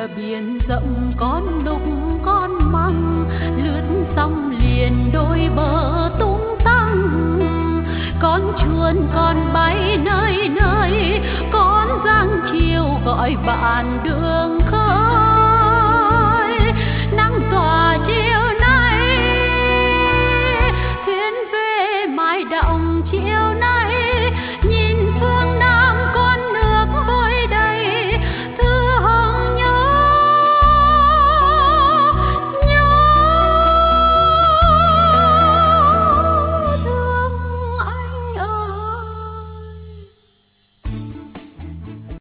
biển rộng con lúc con măng lướt sóng liền đôi bờ tung tăng. Con chuồn con bay nơi nơi con giang chiều gọi bạn đưa